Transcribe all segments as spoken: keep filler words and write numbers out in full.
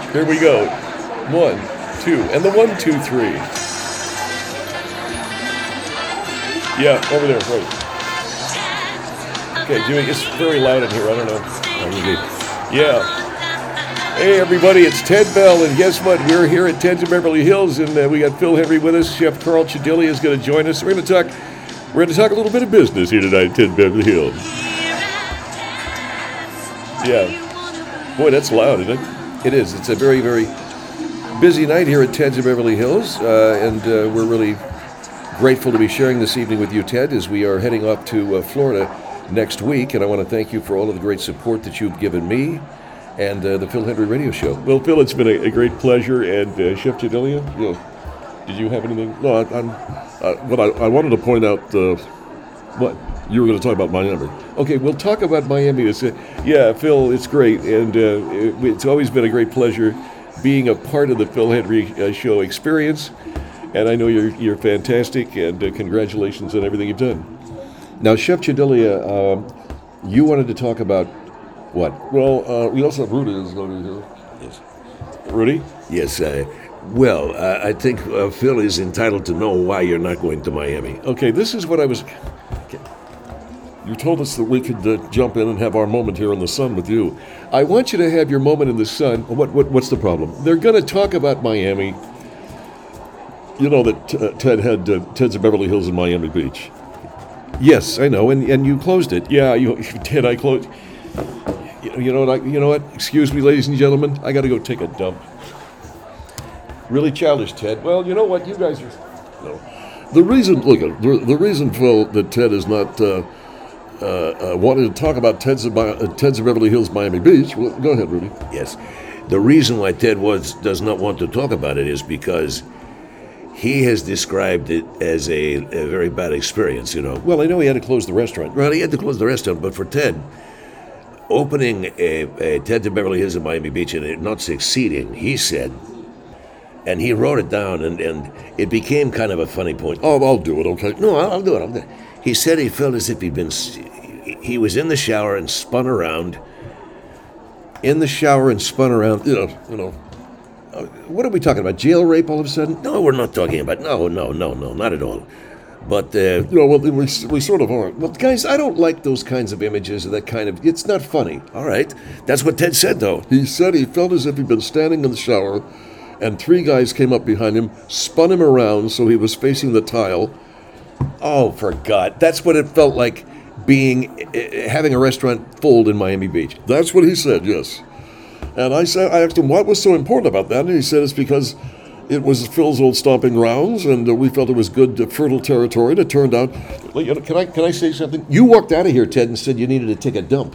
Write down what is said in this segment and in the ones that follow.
Here we go. One, two, and the one, two, three. Yeah, over there, right. Okay, Jimmy, it's very loud in here. I don't know. Yeah. Hey, everybody, it's Ted Bell, and guess what? We're here at Ted's in Beverly Hills, and uh, we got Phil Hendrie with us. Chef Carl Chidilli is going to join us. We're going to talk. We're going to talk a little bit of business here tonight at Ted's Beverly Hills. Yeah. Boy, that's loud, isn't it? It is. It's a very, very busy night here at Ted's in Beverly Hills, uh, and uh, we're really grateful to be sharing this evening with you, Ted, as we are heading off to uh, Florida next week, and I want to thank you for all of the great support that you've given me and uh, the Phil Hendrie Radio Show. Well, Phil, it's been a, a great pleasure, and uh, Chef Chidilli, you know, did you have anything? No, I, I'm, uh, what I, I wanted to point out, uh, What? you were going to talk about Miami. Okay, we'll talk about Miami. It's, uh, yeah, Phil, it's great, and uh, it, it's always been a great pleasure being a part of the Phil Hendrie uh, Show experience, and I know you're you're fantastic, and uh, congratulations on everything you've done. Now, Chef Chidilli, uh, you wanted to talk about what? Well, uh, we also have Rudy is going to be here. Yes. Rudy? Yes. Uh, well, uh, I think uh, Phil is entitled to know why you're not going to Miami. Okay, this is what I was... You told us that we could uh, jump in and have our moment here in the sun with you. I want you to have your moment in the sun. What, what What's the problem? They're going to talk about Miami. You know that uh, Ted had uh, Ted's in Beverly Hills in Miami Beach. Yes, I know, and, and you closed it. Yeah, you did. I closed... You, you know what? I, you know what? Excuse me, ladies and gentlemen. I got to go take a dump. Really childish, Ted. Well, you know what? You guys are... No. The reason, look, the, the reason, Phil, that Ted is not uh, uh, uh, wanting to talk about Ted's in, uh, Ted's in Beverly Hills, Miami Beach. Well, go ahead, Rudy. Yes. The reason why Ted was does not want to talk about it is because he has described it as a, a very bad experience, you know. Well, I know he had to close the restaurant. Well, he had to close the restaurant, but for Ted, opening a, a Ted's in Beverly Hills in Miami Beach and it not succeeding, he said, and he wrote it down, and, and it became kind of a funny point. Oh, I'll do it, okay? No, I'll, I'll do it. I'll do it. He said he felt as if he'd been, he was in the shower and spun around. In the shower and spun around. You know, you know. Uh, what are we talking about? Jail rape all of a sudden? No, we're not talking about, no, no, no, no, not at all. But, uh, You know, well, we, we sort of are. Well, guys, I don't like those kinds of images or that kind of... It's not funny. all right. That's what Ted said, though. He said he felt as if he'd been standing in the shower, and three guys came up behind him, spun him around so he was facing the tile. Oh, for God. That's what it felt like being... Uh, having a restaurant full in Miami Beach. That's what he said, yes. And I said, I asked him what was so important about that, and he said it's because it was Phil's old stomping grounds, and uh, we felt it was good, uh, fertile territory. And it turned out, You know, Can I, can I say something? You walked out of here, Ted, and said you needed to take a dump.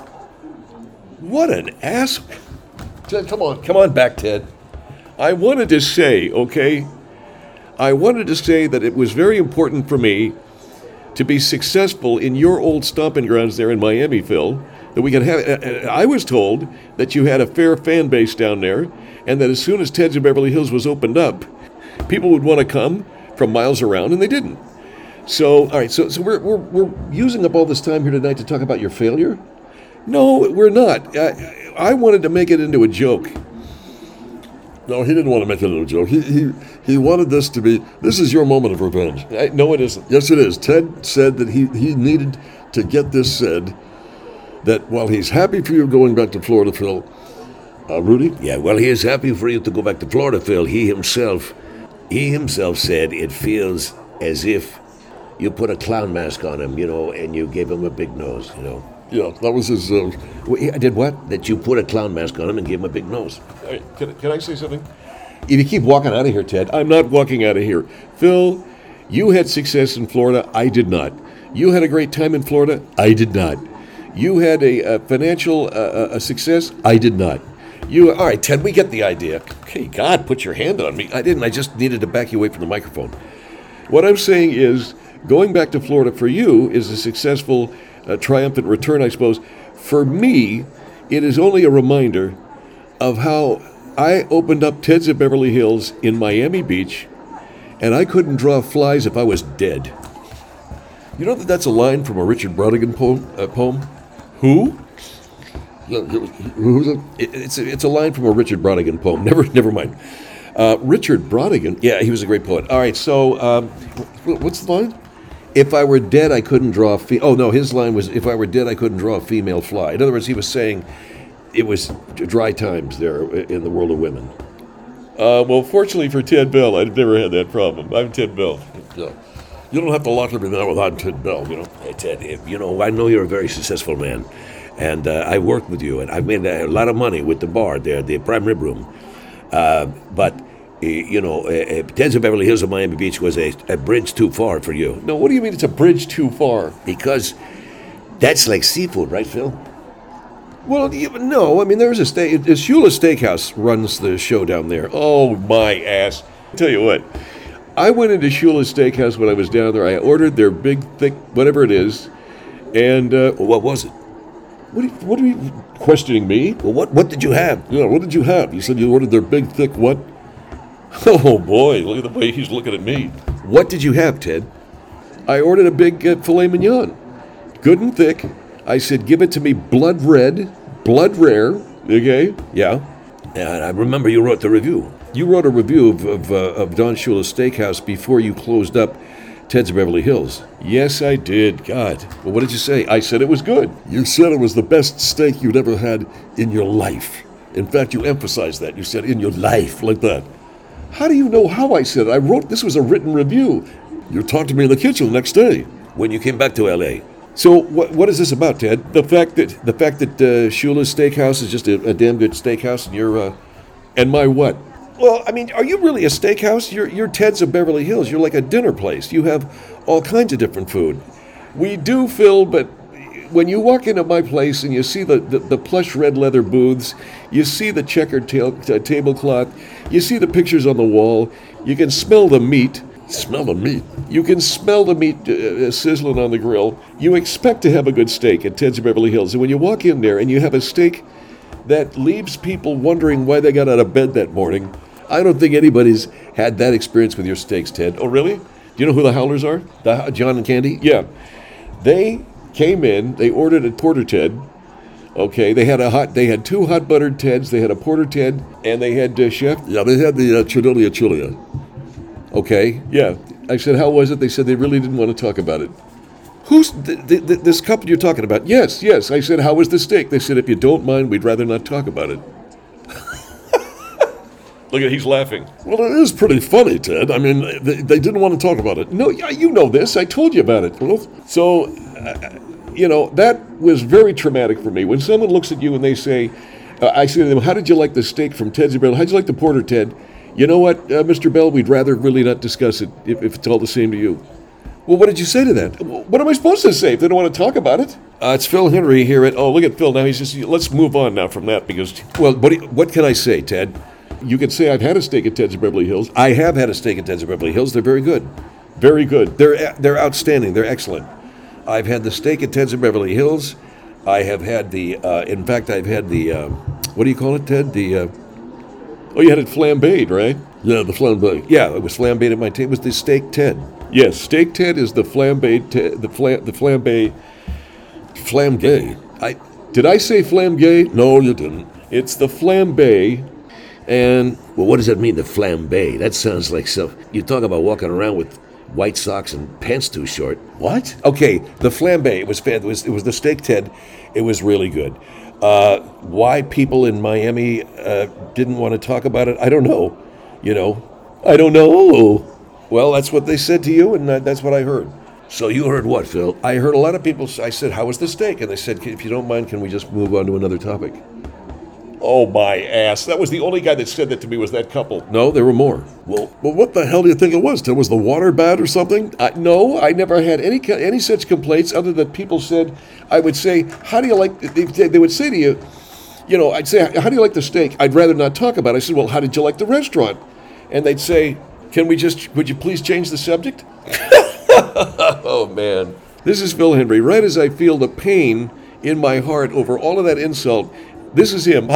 What an ass... Ted, come on. Come on back, Ted. I wanted to say, okay, I wanted to say that it was very important for me to be successful in your old stomping grounds there in Miami, Phil, that we could have... Uh, I was told that you had a fair fan base down there, and that as soon as Ted's in Beverly Hills was opened up, people would want to come from miles around, and they didn't. So, all right, so so we're, we're, we're using up all this time here tonight to talk about your failure? No, we're not. I, I wanted to make it into a joke. no, he didn't want to make it a joke. He, he, he wanted this to be, this is your moment of revenge. I, no, it isn't. Yes, it is. Ted said that he, he needed to get this said, that while he's happy for you going back to Florida, Phil, uh, Rudy? Yeah, well, he is happy for you to go back to Florida, Phil. He himself, he himself said it feels as if you put a clown mask on him, you know, and you gave him a big nose, you know. Yeah, that was his... Uh, Wait, I did what? That you put a clown mask on him and gave him a big nose. All right, Can, can I say something? If you keep walking out of here, Ted, I'm not walking out of here. Phil, you had success in Florida. I did not. You had a great time in Florida. I did not. You had a, a financial uh, a success. I did not. You all right, Ted? We get the idea. Okay, God, put your hand on me. I didn't. I just needed to back you away from the microphone. What I'm saying is, going back to Florida for you is a successful, uh, triumphant return, I suppose. For me, it is only a reminder of how I opened up Ted's at Beverly Hills in Miami Beach, and I couldn't draw flies if I was dead. You know that that's a line from a Richard Brodigan poem? Uh, poem? Who? Yeah, who's it? It, it's, a, it's a line from a Richard Brodigan poem. Never, never mind. Uh, Richard Brodigan. Yeah, he was a great poet. All right, so um, Wh- What's the line? if I were dead, I couldn't draw a fe- Oh, no, his line was, if I were dead, I couldn't draw a female fly. In other words, he was saying it was dry times there in the world of women. Uh, well, fortunately for Ted Bell, I've never had that problem. I'm Ted Bell. Yeah. You don't have to lock me down without Ted Bell, you know. Hey, Ted, if, you know, I know you're a very successful man, and uh, I worked with you, and I've made a lot of money with the bar there, the Prime Rib Room. Uh, but, uh, you know, uh, uh, Ted's of Beverly Hills of Miami Beach was a, a bridge too far for you. No, what do you mean it's a bridge too far? Because that's like seafood, right, Phil? Well, you- no, I mean, there's a steak. Shula Steakhouse runs the show down there. Oh, my ass. Tell you what, I went into Shula's Steakhouse when I was down there. I ordered their big, thick, whatever it is, and uh, Well, what was it? what, are you, what are you questioning me? Well, what, what did you have? yeah, what did you have? You said you ordered their big, thick what? Oh boy, Look at the way he's looking at me. what did you have, Ted? I ordered a big uh, filet mignon, good and thick. I said, give it to me blood red, blood rare. Okay, yeah. And I remember you wrote the review. You wrote a review of of, uh, of Don Shula's Steakhouse before you closed up Ted's of Beverly Hills. Yes, I did. God. Well, what did you say? I said it was good. You said it was the best steak you'd ever had in your life. In fact, you emphasized that. You said in your life, like that. How do you know how I said it? I wrote this was a written review. You talked to me in the kitchen the next day. When you came back to L A. So what what is this about, Ted? The fact that the fact that uh, Shula's Steakhouse is just a, a damn good steakhouse, and you're uh, And my what? well, I mean, are you really a steakhouse? You're you're Ted's of Beverly Hills. You're like a dinner place. You have all kinds of different food. We do, Phil, but when you walk into my place and you see the, the, the plush red leather booths, you see the checkered tail, t- tablecloth, you see the pictures on the wall, you can smell the meat. Smell the meat? You can smell the meat uh, sizzling on the grill. You expect to have a good steak at Ted's of Beverly Hills. And when you walk in there and you have a steak that leaves people wondering why they got out of bed that morning, I don't think anybody's had that experience with your steaks, Ted. Oh, really? Do you know who the Howlers are? The John and Candy? Yeah. They came in, they ordered a porter Ted. Okay, they had a hot, they had two hot buttered Teds, they had a porter Ted, and they had uh, chef. Yeah, they had the uh, Chidilia Chilia. Okay. Yeah. I said, how was it? They said they really didn't want to talk about it. Who's th- th- th- this couple you're talking about? Yes, yes. I said, how was the steak? They said, if you don't mind, we'd rather not talk about it. Look at he's laughing. Well, it is pretty funny, Ted. I mean, they, they didn't want to talk about it. No, yeah, you know this. I told you about it. So, uh, you know, that was very traumatic for me. When someone looks at you and they say, uh, I say to them, how did you like the steak from Ted's Bell? How'd you like the porter, Ted? You know what, uh, Mister Bell, we'd rather really not discuss it if, if it's all the same to you. Well, what did you say to that? What am I supposed to say if they don't want to talk about it? Uh, it's Phil Henry here at. Oh, look at Phil now. He's just, let's move on now from that because Well, what, do you- what can I say, Ted? you could say I've had a steak at Ted's Beverly Hills. I have had a steak at Ted's of Beverly Hills. They're very good. Very good. They're they're outstanding. They're excellent. I've had the steak at Ted's of Beverly Hills. I have had the. Uh, in fact, I've had the. Uh, what do you call it, Ted? The. Uh, Oh, you had it flambéed, right? Yeah, the flambe. yeah, it was flambéed at my table. It was the steak Ted. Yes, steak Ted is the flambéed, te- the flam, the flambé. Flambe. I. Did I say flambe? No, you didn't. It's the flambé, and Well, what does that mean, the flambe? That sounds like some. You talk about walking around with white socks and pants too short. What? Okay, the flambe. It was fan- it was it was the steak Ted. It was really good. Uh, why people in Miami uh, didn't want to talk about it, I don't know. You know, I don't know. Well, that's what they said to you, and that- that's what I heard. So you heard what, Phil? I heard a lot of people. s- I said, "How was the steak?" And they said, "If you don't mind, can we just move on to another topic?" oh my ass, that was the only guy that said that to me was that couple. No, there were more. Well, well, what the hell do you think it was, Ted? Was the water bad or something? I, no, I never had any co- any such complaints other than people said, I would say, how do you like, they, they would say to you, you know, I'd say, how do you like the steak? I'd rather not talk about it. I said, well, how did you like the restaurant? And they'd say, can we just, would you please change the subject? Oh, man. This is Phil Henry. Right as I feel the pain in my heart over all of that insult, this is him.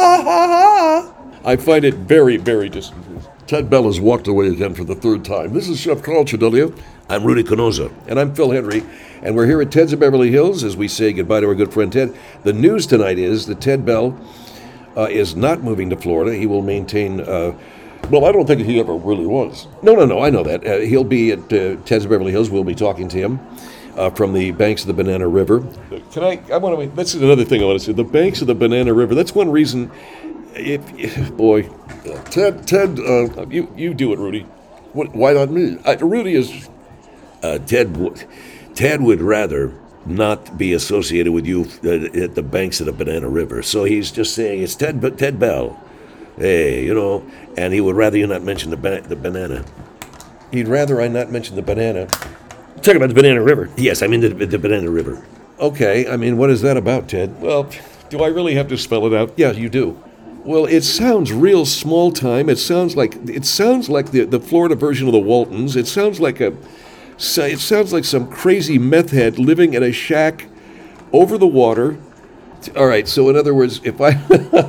I find it very, very dis. Ted Bell has walked away again for the third time. This is Chef Carl Chidilia. I'm Rudy Canosa. And I'm Phil Henry, and we're here at Ted's of Beverly Hills as we say goodbye to our good friend Ted. The news tonight is that Ted Bell uh, is not moving to Florida. He will maintain. Uh, Well, I don't think he ever really was. no, no, no. I know that. Uh, he'll be at uh, Ted's of Beverly Hills. We'll be talking to him uh, from the banks of the Banana River. Can I? I want to. That's another thing I want to say. The banks of the Banana River. That's one reason. If, if boy, Ted, Ted, uh, you you do it, Rudy. what, why not me? Uh, Rudy is. Uh, Ted, w- Ted would rather not be associated with you uh, at the banks of the Banana River. So he's just saying it's Ted, but Ted Bell. Hey, you know, and he would rather you not mention the ba- the banana. He'd rather I not mention the banana. Talk about the Banana River. Yes, I mean the, the Banana River. Okay, I mean, what is that about, Ted? Well, do I really have to spell it out? Yeah, you do. Well, it sounds real small time. It sounds like it sounds like the the Florida version of the Waltons. It sounds like a. So it sounds like some crazy meth head living in a shack over the water. All right, so in other words, if I.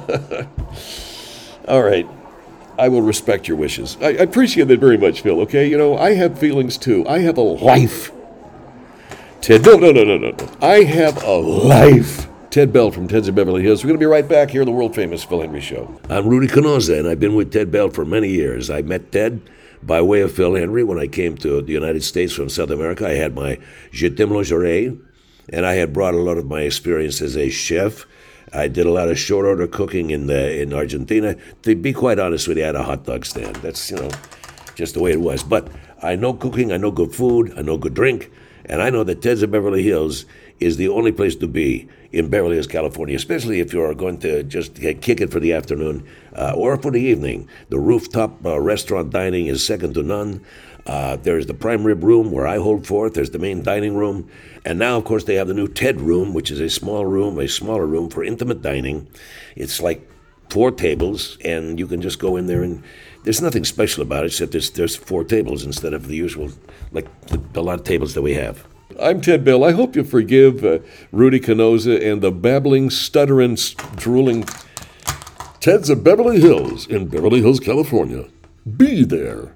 All right, I will respect your wishes. I, I appreciate that very much, Phil, okay? You know, I have feelings too. I have a life. Ted, No, no, no, no, no. no. I have a life. Ted Bell from Ted's of Beverly Hills. We're going to be right back here on the world famous Phil Henry Show. I'm Rudy Canosa, and I've been with Ted Bell for many years. I met Ted by way of Phil Henry when I came to the United States from South America. I had my Je t'aime lingerie, and I had brought a lot of my experience as a chef. I did a lot of short order cooking in the, in Argentina. To be quite honest with you, I had a hot dog stand. That's, you know, just the way it was. But I know cooking, I know good food, I know good drink, and I know that Ted's of Beverly Hills is the only place to be in Beverly Hills, California, especially if you're going to just kick it for the afternoon uh, or for the evening. The rooftop uh, restaurant dining is second to none. Uh, there's the prime rib room where I hold forth. There's the main dining room. And now, of course, they have the new Ted room, which is a small room, a smaller room for intimate dining. It's like four tables, and you can just go in there and there's nothing special about it except there's, there's four tables instead of the usual, like the, a lot of tables that we have. I'm Ted Bell. I hope you forgive uh, Rudy Canosa and the babbling, stuttering, s- drooling. Ted's of Beverly Hills in Beverly Hills, California. Be there.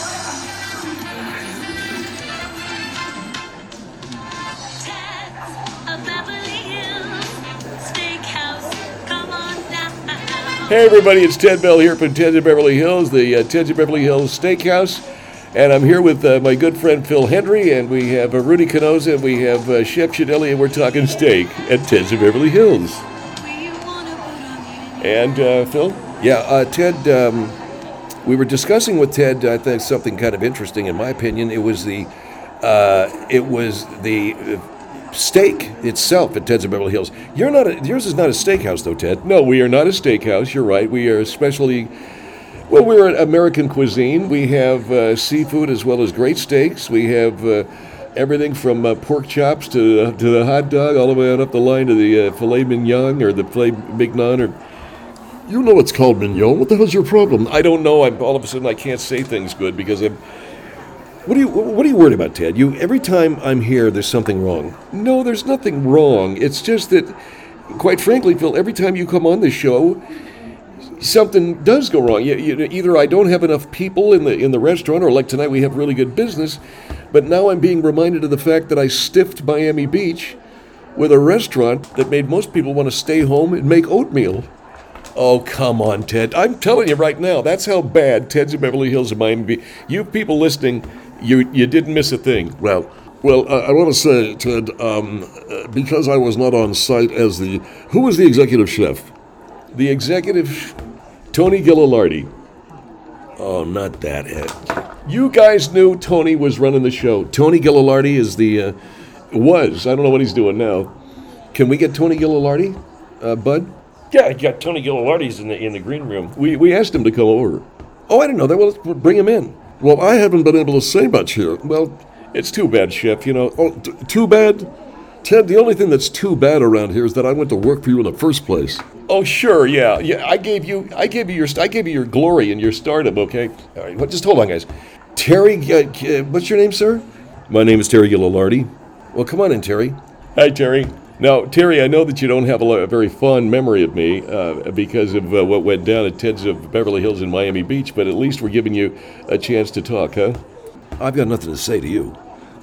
A Beverly Hills Steakhouse. Come on down. Hey, everybody, it's Ted Bell here from Ted's of Beverly Hills, the uh, Ted's of Beverly Hills Steakhouse. And I'm here with uh, my good friend Phil Henry, and we have uh, Rudy Canosa, and we have uh, Chef Chidelli, and we're talking steak at Ted's of Beverly Hills. And uh, Phil? Yeah, uh, Ted, um, we were discussing with Ted, I think, something kind of interesting, in my opinion. It was the, uh, it was the uh, steak itself at Ted's of Beverly Hills. You're not a, yours is not a steakhouse, though, Ted. No, we are not a steakhouse. You're right. We are especially, well, we're an American cuisine. We have uh, seafood as well as great steaks. We have uh, everything from uh, pork chops to uh, to the hot dog, all the way on up the line to the uh, filet mignon or the filet mignon. Or You know it's called mignon. What the hell's your problem? I don't know. I'm all of a sudden I can't say things good because I'm. What are you What are you worried about, Ted? You every time I'm here, there's something wrong. No, there's nothing wrong. It's just that, quite frankly, Phil, every time you come on this show, something does go wrong. You, you, either I don't have enough people in the in the restaurant, or like tonight we have really good business. But now I'm being reminded of the fact that I stiffed Miami Beach with a restaurant that made most people want to stay home and make oatmeal. Oh, come on, Ted. I'm telling you right now, that's how bad Ted's of Beverly Hills and Miami Beach. You people listening, you you didn't miss a thing. Well, well, I, I want to say, Ted, um, uh, because I was not on site as the... Who was the executive chef? The executive, Tony Gillilardi. Oh, not that. Ed. You guys knew Tony was running the show. Tony Gillilardi is the, uh, was. I don't know what he's doing now. Can we get Tony Gillilardi, uh, Bud? Yeah, you got Tony Gillilardi's in the in the green room. We we asked him to come over. Oh, I didn't know that. Well, let's bring him in. Well, I haven't been able to say much here. Well, it's too bad, Chef. You know. Oh, t- too bad? Ted, the only thing that's too bad around here is that I went to work for you in the first place. Oh, sure, yeah, yeah. I gave you, I gave you your, I gave you your glory and your stardom. Okay. All right. Well, just hold on, guys. Terry, uh, uh, what's your name, sir? My name is Terry Gillilardi. Well, come on in, Terry. Hi, Terry. Now, Terry, I know that you don't have a, lo- a very fond memory of me uh, because of uh, what went down at Ted's of Beverly Hills in Miami Beach, but at least we're giving you a chance to talk, huh? I've got nothing to say to you.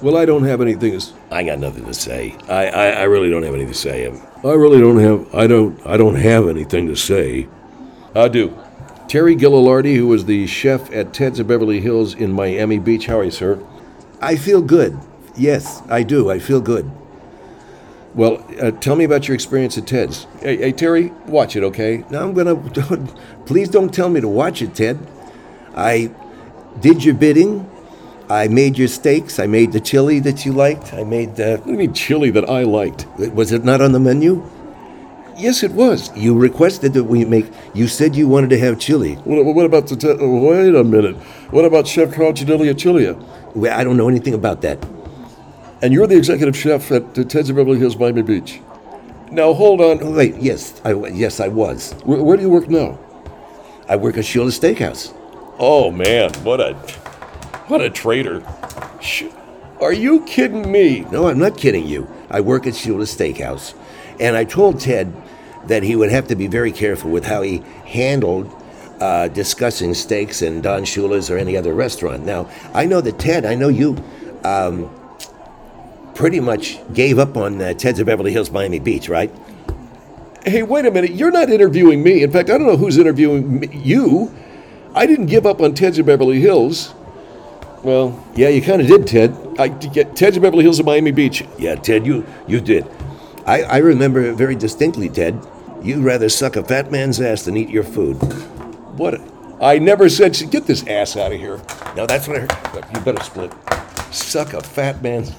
Well, I don't have anything to s- I got nothing to say. I, I, I really don't have anything to say. Um, I really don't have I don't I don't have anything to say. I do. Terry Gillilardi, who was the chef at Ted's of Beverly Hills in Miami Beach. How are you, sir? I feel good. Yes, I do. I feel good. Well, uh, tell me about your experience at Ted's. Hey, hey, Terry, watch it, okay? Now I'm gonna. Please don't tell me to watch it, Ted. I did your bidding. I made your steaks. I made the chili that you liked. I made the. What do you mean chili that I liked? Was it not on the menu? Yes, it was. You requested that we make. You said you wanted to have chili. What, what about the... Te- wait a minute. What about Chef Carl Gidelia Chilia? Well, I don't know anything about that. And you're the executive chef at uh, Ted's of Beverly Hills, Miami Beach. Now, hold on. Oh, wait, yes, I yes I was. Where, where do you work now? I work at Sheila's Steakhouse. Oh man, what a what a traitor. Sh- Are you kidding me? No, I'm not kidding you. I work at Sheila's Steakhouse, and I told Ted that he would have to be very careful with how he handled uh, discussing steaks in Don Shula's or any other restaurant. Now, I know that Ted, I know you, um, pretty much gave up on uh, Ted's of Beverly Hills, Miami Beach, right? Hey, wait a minute. You're not interviewing me. In fact, I don't know who's interviewing me. You. I didn't give up on Ted's of Beverly Hills. Well, yeah, you kind of did, Ted. I get Ted's of Beverly Hills of Miami Beach. Yeah, Ted, you you did. I, I remember it very distinctly, Ted. You'd rather suck a fat man's ass than eat your food. What? I never said. Get this ass out of here. No, that's what I heard. You better split. Suck a fat man's.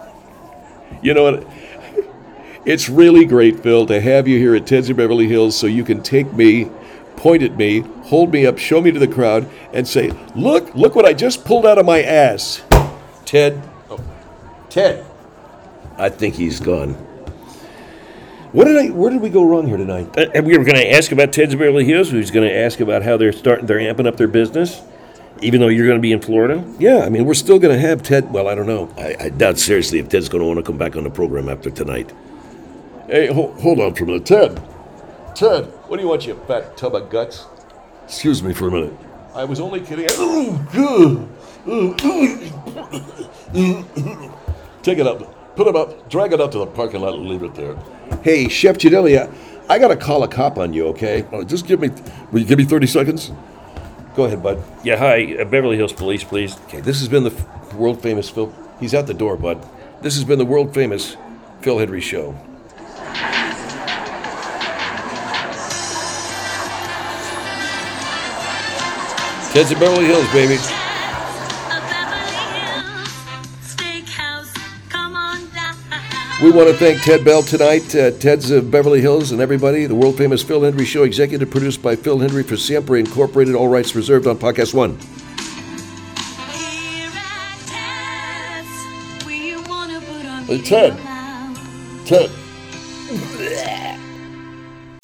You know what? It's really great, Phil, to have you here at Ted's of Beverly Hills so you can take me, point at me, hold me up, show me to the crowd, and say, look, look what I just pulled out of my ass. Ted. Oh. Ted. I think he's gone. What did I, where did we go wrong here tonight? Uh, and we were going to ask about Ted's of Beverly Hills. We was going to ask about how they're starting, they're amping up their business, even though you're going to be in Florida. Yeah, I mean, we're still going to have Ted. Well, I don't know. I, I doubt seriously if Ted's going to want to come back on the program after tonight. Hey, ho- hold on for a minute. Ted. Ted, what do you want, you fat tub of guts? Excuse me for a minute. I was only kidding. Take it up. Put it up. Drag it out to the parking lot and leave it there. Hey, Chef Gidelia, I got to call a cop on you, okay? Uh, just give me... Will you give me thirty seconds? Go ahead, bud. Yeah, hi, uh, Beverly Hills Police, please. Okay, this has been the f- world-famous Phil... He's out the door, bud. This has been the world-famous Phil Hendry Show. Ted's of Beverly Hills, baby. A Beverly Hills Steakhouse. Come on down. We want to thank Ted Bell tonight, uh, Ted's of Beverly Hills, and everybody. The world-famous Phil Hendry Show, executive produced by Phil Hendry for Siempre Incorporated. All rights reserved on Podcast One. Here at Ted's, we wanna put on Hey, Ted. the loud. Ted. Bleh.